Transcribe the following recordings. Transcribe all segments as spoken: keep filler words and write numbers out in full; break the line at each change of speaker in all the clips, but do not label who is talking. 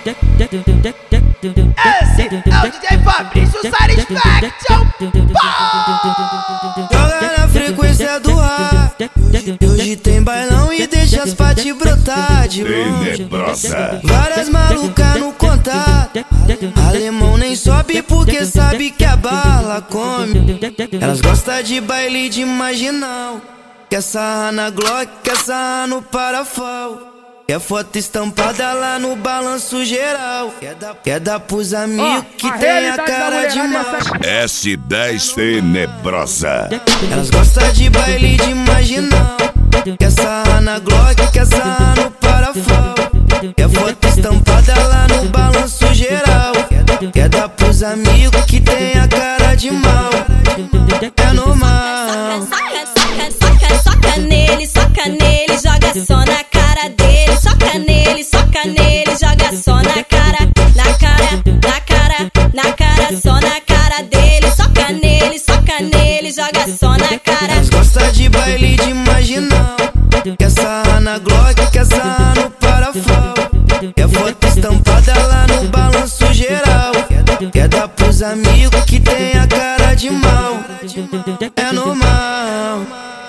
Esse é o D J Fabrício Satisfaction.
Joga na frequência do ar. Hoje tem bailão e deixa as patis brotar de longe. Várias malucas no contato. Alemão nem sobe porque sabe que a bala come. Elas gostam de baile de marginal. Quer sarrar na Glock, quer sarrar no parafal. Quer foto estampada lá no balanço geral. Quer dar, quer dar pros amigos que tem a cara de mal.
S dez Tenebrosa.
Elas gostam de baile de marginal. Quer sarrar na Glock, quer sarrar no parafal. Quer foto estampada lá no balanço geral. Quer dar pros amigos que tem a cara de mal. É normal.
Soca, soca, soca, soca nele, soca nele, joga só na cara dele. Soca nele, soca nele, joga só na cara, na cara, na cara, na cara, só na cara dele. Soca nele, soca nele, joga só na cara.
Elas gostam de baile de marginal. Quer sarrar na Glock, quer sarrar no parafal. Quer foto estampada lá no balanço geral. Quer dar pros amigos que tem a cara de mal. É normal.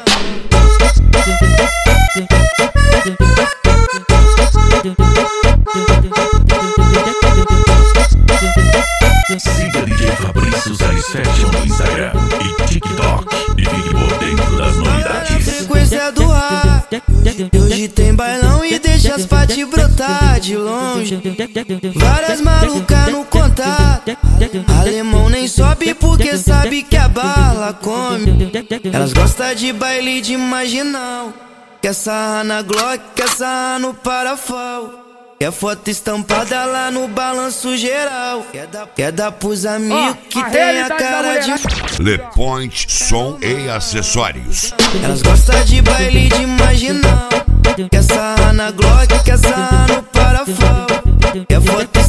Siga D J Fabrício Satisfaction no Instagram e TikTok e fique por dentro das novidades.
Frequência do ar. Hoje tem bailão e deixa as patis brotar de longe. Várias malucas no contato. Alemão nem sobe porque sabe que a bala come. Elas gostam de baile de marginal. Quer sarrar na Glock, quer sarrar no parafal. Quer foto estampada lá no balanço geral. Quer dar, quer dar pros amigos que tem a cara de...
Le Point Som e Acessórios.
Elas gostam de baile de marginal. Quer sarrar na Glock, quer sarrar no parafal. Quer foto